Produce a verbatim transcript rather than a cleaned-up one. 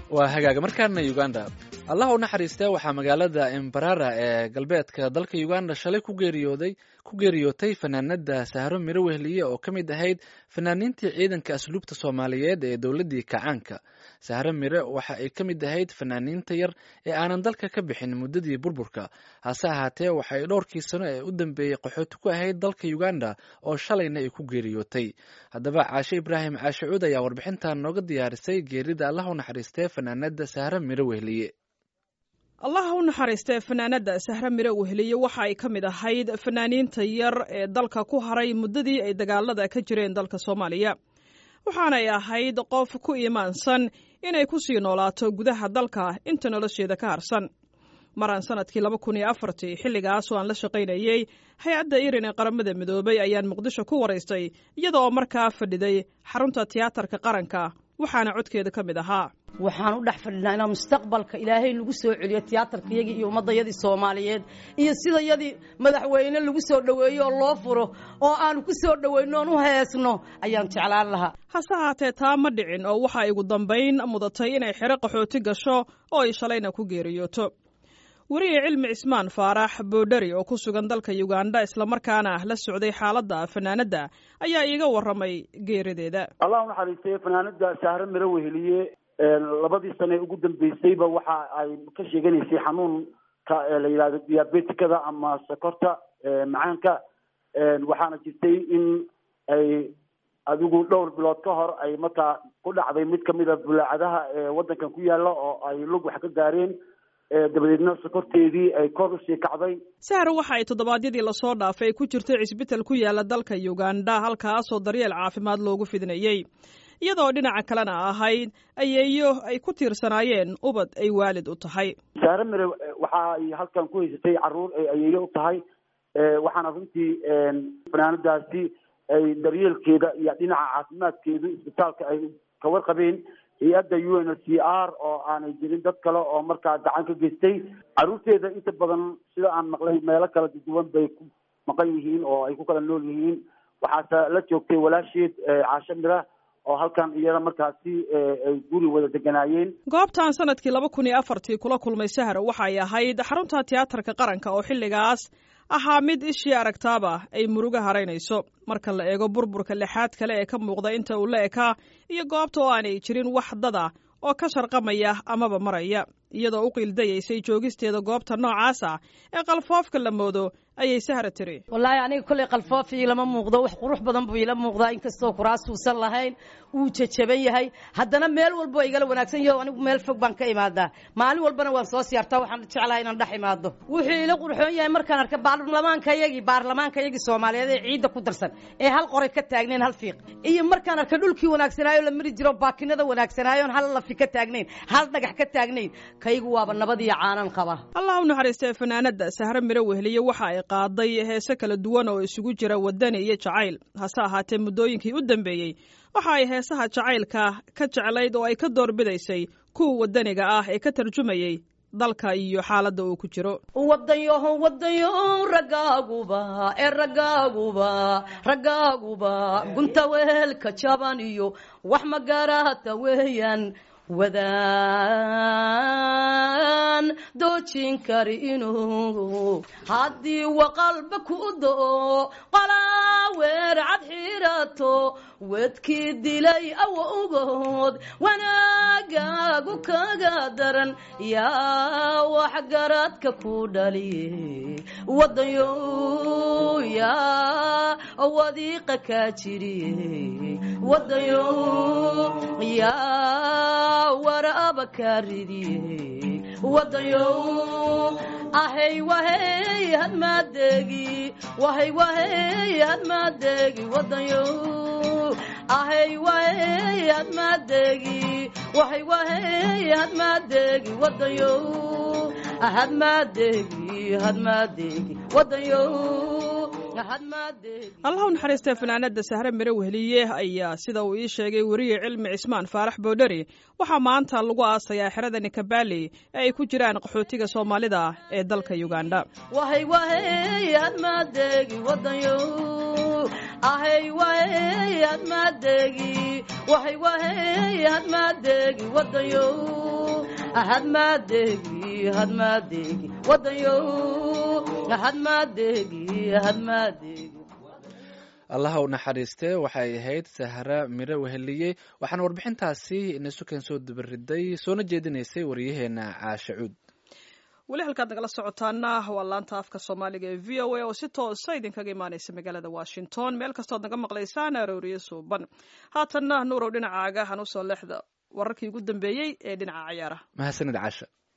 waa hagaaga markaana Uganda. Allah u naxariistay waxaa magaalada Mbarara ee galbeedka dalka Uganda shalay ku geeriyooday ku geeriyootay fanaanada Sahro Miro Wehliye oo kamid ahayd fanaaniintii ciidanka asluubta Soomaaliyeed ee dawladii kacaanka. Sahro Miro waxa ay kamid ahayd fanaaniinta yar ee aanan dalka ka bixin muddadii burburka. Hase ahaatee waxa ay dhowrkii sano ee u dambeeyay qaxooti ku ahayd dalka Uganda oo shalayna ay ku geeriyootay. Haddaba Caashe Ibraahim Caashe Cuud ayaa warbixintan nooga diyaarisay geerida Allah u naxariistay fanaanada Sahro Miro Wehliye. allah u naxariistay fanaanada Sahro Miro Wehliye waxa ay ka mid ahayd fanaaniinta yar ee dalka ku haray muddadii ay dagaalada ka jireen dalka Soomaaliya. waxaana ay ahayd qof ku iimaansan inay ku sii noolaato gudaha dalka inta nolosheeda ka harsan. maran sanadkii laba kun iyo afar xilligaas oo aan la shaqaynayay hay'adda Irin ee qaramada midoobay ayaan Muqdisho ku wareystay iyada oo markaa fadhiday xarunta tiyaatarka qaranka waxaana codkeeda ka mid ahaa waxaan u dhex fadhinaa inaan mustaqbalka ilaahay lagu soo celiyo tiyaatarkayagii iyo ummadayadii Soomaaliyeed iyo sidayadii madaxweyne lagu soo dhaweeyo oo loo furo oo aan ku soo dhaweyno oo u heesno ayaan jeclaan lahaa. hase ahaatee taa ma dhicin oo waxa ay ugu dambayn mudatay inay xero qaxooti gasho oo ay shalayna ku geeriyooto. wariye cilmi Cismaan Faarax Boodari oo ku sugan dalka Uganda isla markaana la socday xaaladda fanaanada ayaa iiga waramay geerideeda. Allah u naxariistay fanaanada Sahro Miro Wehliye labadii sano ugu dambeysayba waxa ay ka sheeganaysay xanuun ka la yiraahdo diabetikada ama sokorta macaanka waxaana jirtay in ay adigu dhowr bilood ka hor ay markaa ku dhacday mid kamid ah bulaacadaha wadankan ku yaala oo ay lug wax ka gaareen dabadeedna sokorteedii ay kor u sii kacday. Sahro waxa ay toddobaadyadii la soo dhaafay ku jirtay cisbitaal ku yaala dalka Uganda halkaas oo daryeel caafimaad loogu fidinayay iyadoo dhinaca kalena ahayd ayeeyo ay ku tiirsanaayeen ubad ay waalid u tahay. Sahro Miro waxa ay halkan ku haysatay caruur ay ayeeyo u tahay waxaana runtii fanaanadaasi ay daryeelkeeda iyo dhinaca caafimaadkeeda isbitaalka ay ka warqabeen hay'adda U N H C R oo aanay jirin dad kale oo markaa gacan ka geystay. caruurteeda inta badan sida aan maqlay meelo kala duwan bay ku maqan yihiin oo ay ku kala nool yihiin. waxaase la joogtay walaasheed Caashe Miro oo halkan iyada markaasi ay guri wada deganaayeen. goobtan sanadkii laba kun iyo afar kula kulmay Sahro waxa ay ahayd xarunta tiyaatarka qaranka oo xilligaas ahaa mid ishii aragtaaba ay muruga haraynayso marka la eego burburka lixaad kale ee ka muuqda inta uu la ekaa iyo goobta oo aanay jirin wax dada oo ka sharqamaya amaba maraya iyadoo u qiildayaysay joogisteeda goobta noocaas ah ee qalfoofka la moodo ayay Sahro tiri wallahi aniga kulay qalfoof ii lama muuqdo wax qurux badan buu ila muuqdaa inkastoo kuraas uusan lahayn uu jajaban yahay haddana meel walba igala wanaagsan yahay anigu meel fog baan ka imaadaa maalin walbana waan soo siyaartaa waxaan jeclahay inaan dhex imaado wuxuu ila qurxoon yahay markaan arka baarlamaankayagii baarlamaankayagii Soomaaliyeed ee ciidda ku darsan ee hal qoray ka taagneen hal fiiq iyo markaan arka dhulkii wanaagsanaayo la mari jiro baakinada wanaagsanaayo hal la fika taagnayn hal dhagax ka taagnayn kaygu waaba nabad iyo caanan qaba. Allah u naxariistay fanaanada Sahro Miro Wehliye waxa ay qaaday heese kala duwan oo isugu jira wadani iyo jacayl hase ahaatee muddooyinkii u dambeeyay waxa ay heesaha jacaylka ka jeclayd oo ay ka doorbidaysay kuwa wadaniga ah ee ka tarjumayay dalka iyo xaaladda uu ku jiro. wadayo wadayo ragaaguba ee ragaaguba ragaaguba gunta weelka jaban iyo wax magaarata weeyaan wadaan doojin kari inuu haddii waqalba ku doo qalaaweer cad xirato wedkii dilay awowgood wanaagaagu kaga daran yaa wax garadka ku dhaliye wadayo yaa wadiiqa ka jiriye wadayo yaa waraaba karidii wadayo ahay wahay hadmaadegi wahay wahay hadmaadegi wadayo ahay wahay hadmaadegi wahay wahay hadmaadegi wadayo hadmaadegi hadmaadegi wadayo Allah u naxariistay fanaanada Sahro Miro Wehliye ayaa sida uu ii sheegay wariye cilmi Cismaan Faarax Boodari waxa maanta lagu aasayaa xerada Nikabali ee ay ku jiraan qaxootiga Soomaalida ee dalka Uganda. wahay wahay hadmaadegi wadayo ahay wahay hadmaadegi wahay wahay hadmaadegi wadayo hadmaadegi hadmaadegi wadayo hadmaadegi hadmaadegi allaha u naxariistee waxay ahayd sahra mire weheliye waxaana warbixintaasi inasuken soo dabariday soona jeedinaysay waryaheena caashe cuud weli halkaad nagala socotaana waa laanta afka soomaaliga ee v o a oo si toosa idinkaga imaanaysa magaalada washington meel kastood naga maqlaysaan arooriye suuban haatanna nuurow dhinacaaga hanusoo leexda wararkii ugu dambeeyey ee dhinaca ciyaaraha mahadsanid caasha